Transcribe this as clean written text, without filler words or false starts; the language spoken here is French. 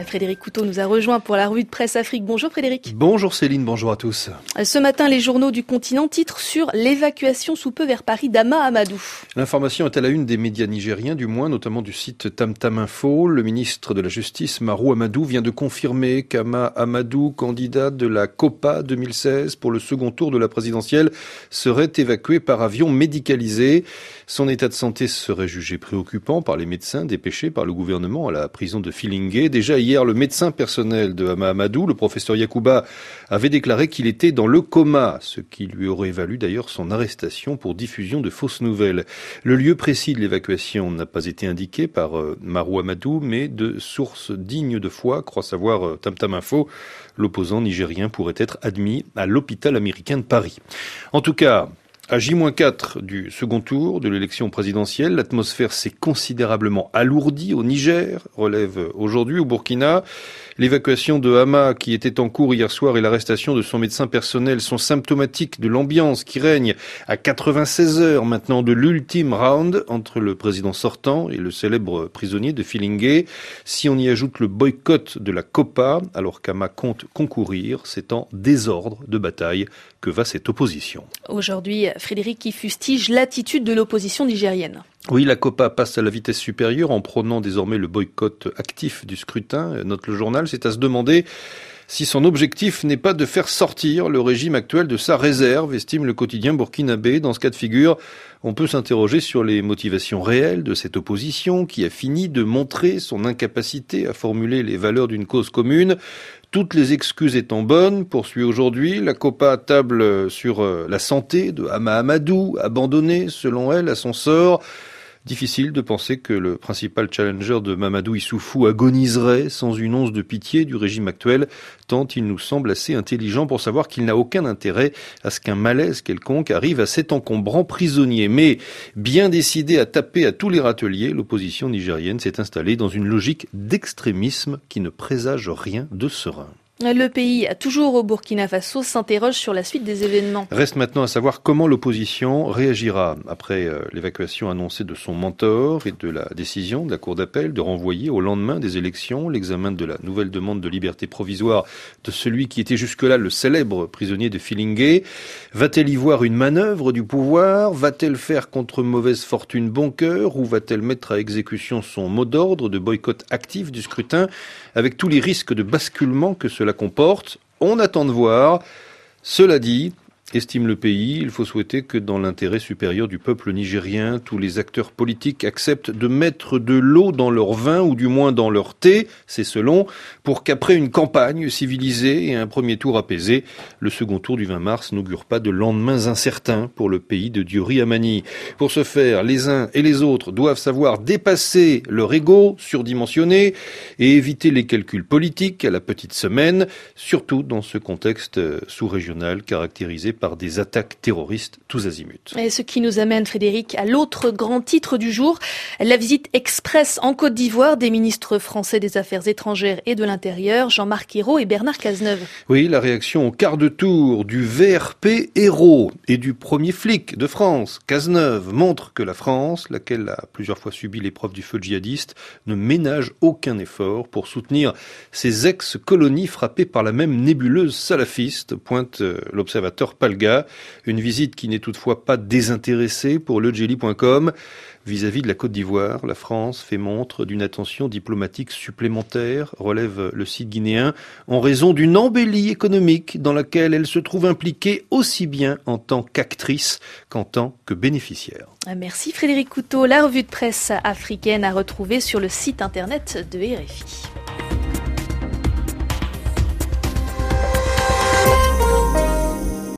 Frédéric Couteau nous a rejoint pour la revue de presse Afrique. Bonjour Frédéric. Bonjour Céline, bonjour à tous. Ce matin, les journaux du continent titrent sur l'évacuation sous peu vers Paris d'Hama Amadou. L'information est à la une des médias nigériens, du moins, notamment du site Tam Tam Info. Le ministre de la Justice, Marou Amadou, vient de confirmer qu'Hama Amadou, candidat de la COPA 2016 pour le second tour de la présidentielle, serait évacué par avion médicalisé. Son état de santé serait jugé préoccupant par les médecins dépêchés par le gouvernement à la prison de Filingué. Déjà hier, le médecin personnel de Hama Amadou, le professeur Yacouba, avait déclaré qu'il était dans le coma, ce qui lui aurait valu d'ailleurs son arrestation pour diffusion de fausses nouvelles. Le lieu précis de l'évacuation n'a pas été indiqué par Marou Amadou, mais de sources dignes de foi, croit savoir Tam Tam Info. L'opposant nigérien pourrait être admis à l'hôpital américain de Paris. En tout cas, à J-4 du second tour de l'élection présidentielle, l'atmosphère s'est considérablement alourdie au Niger, relève aujourd'hui au Burkina. L'évacuation de Hama, qui était en cours hier soir, et l'arrestation de son médecin personnel sont symptomatiques de l'ambiance qui règne à 96 heures maintenant de l'ultime round entre le président sortant et le célèbre prisonnier de Filingué. Si on y ajoute le boycott de la COPA, alors qu'Hama compte concourir, c'est en désordre de bataille que va cette opposition. Aujourd'hui, Frédéric, qui fustige l'attitude de l'opposition nigérienne. Oui, la COPA passe à la vitesse supérieure en prônant désormais le boycott actif du scrutin, note le journal. C'est à se demander si son objectif n'est pas de faire sortir le régime actuel de sa réserve, estime le quotidien burkinabé. Dans ce cas de figure, on peut s'interroger sur les motivations réelles de cette opposition qui a fini de montrer son incapacité à formuler les valeurs d'une cause commune. Toutes les excuses étant bonnes, poursuit aujourd'hui, la COPA table sur la santé de Hama Amadou, abandonné, selon elle, à son sort. Difficile de penser que le principal challenger de Mamadou Issoufou agoniserait sans une once de pitié du régime actuel, tant il nous semble assez intelligent pour savoir qu'il n'a aucun intérêt à ce qu'un malaise quelconque arrive à cet encombrant prisonnier. Mais bien décidé à taper à tous les râteliers, l'opposition nigérienne s'est installée dans une logique d'extrémisme qui ne présage rien de serein. Le pays, toujours au Burkina Faso, s'interroge sur la suite des événements. Reste maintenant à savoir comment l'opposition réagira après l'évacuation annoncée de son mentor et de la décision de la Cour d'appel de renvoyer au lendemain des élections l'examen de la nouvelle demande de liberté provisoire de celui qui était jusque-là le célèbre prisonnier de Filingué. Va-t-elle y voir une manœuvre du pouvoir? Va-t-elle faire contre mauvaise fortune bon cœur? Ou va-t-elle mettre à exécution son mot d'ordre de boycott actif du scrutin avec tous les risques de basculement que cela comporte? On attend de voir. Cela dit, estime le pays, il faut souhaiter que dans l'intérêt supérieur du peuple nigérien, tous les acteurs politiques acceptent de mettre de l'eau dans leur vin ou du moins dans leur thé, c'est selon, pour qu'après une campagne civilisée et un premier tour apaisé, le second tour du 20 mars n'augure pas de lendemains incertains pour le pays de Diori Amani. Pour ce faire, les uns et les autres doivent savoir dépasser leur ego surdimensionné et éviter les calculs politiques à la petite semaine, surtout dans ce contexte sous-régional caractérisé par des attaques terroristes tous azimuts. Et ce qui nous amène, Frédéric, à l'autre grand titre du jour, la visite express en Côte d'Ivoire des ministres français des Affaires étrangères et de l'Intérieur, Jean-Marc Ayrault et Bernard Cazeneuve. Oui, la réaction au quart de tour du VRP Ayrault et du premier flic de France, Cazeneuve, montre que la France, laquelle a plusieurs fois subi l'épreuve du feu djihadiste, ne ménage aucun effort pour soutenir ses ex-colonies frappées par la même nébuleuse salafiste, pointe l'observateur Palga. Une visite qui n'est toutefois pas désintéressée pour legeli.com. Vis-à-vis de la Côte d'Ivoire, la France fait montre d'une attention diplomatique supplémentaire, relève le site guinéen, en raison d'une embellie économique dans laquelle elle se trouve impliquée aussi bien en tant qu'actrice qu'en tant que bénéficiaire. Merci Frédéric Couteau. La revue de presse africaine à retrouver sur le site internet de RFI.